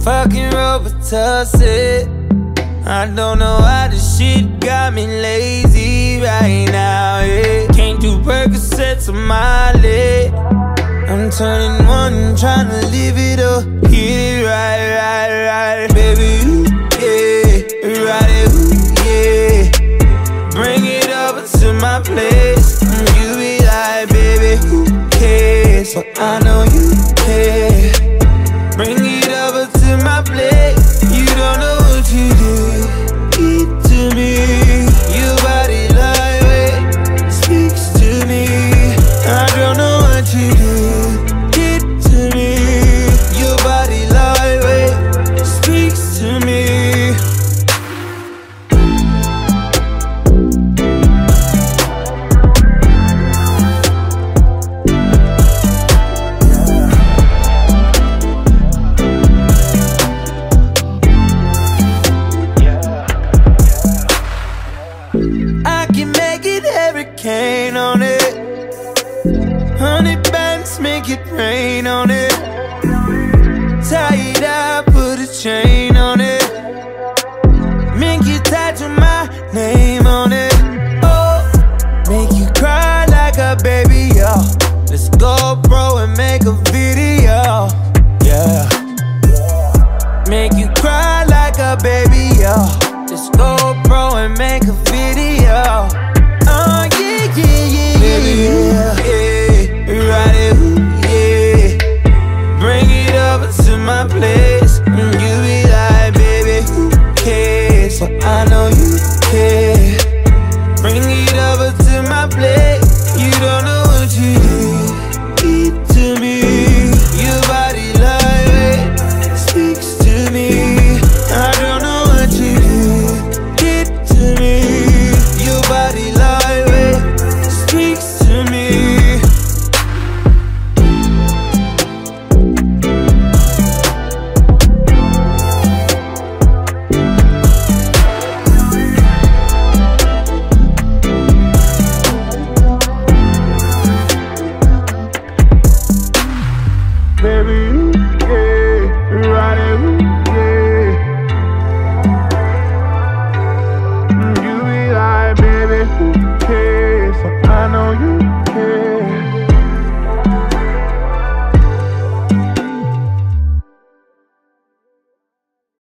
Fucking Robitussin. I don't know how this shit got me lazy right now, yeah. Can't do Percocets on my leg. I'm turning one, trying to live it up. Hit it right. Baby, ooh, yeah. Ride it, ooh, yeah. Bring it over to my place. You be like, baby, who cares? But I know you care. Bring it over to my place. You don't know what you do. Eat to me. Your body lightweight speaks to me. I don't know what you do. Get to me. Your body lightweight speaks to me. I can make it hurricane on it. 100 bands, make it rain on it. Tie it up, put a chain on it. Make you tattoo my name on it. Oh, make you cry like a baby, yo. Let's go, bro, and make a video, yeah. Make you cry like a baby, yo. Let's go, bro, and make a video. Oh, yeah. Baby, yeah. Ride it, ooh, yeah. Bring it over to my place. You be like, baby, who cares? But I know you care. Bring it over to my place. You don't know what you do. Eat to me. Your body lightweight speaks to me. I don't know what you do. Get to me. Your body lightweight speaks to me. Baby, yeah, ride it.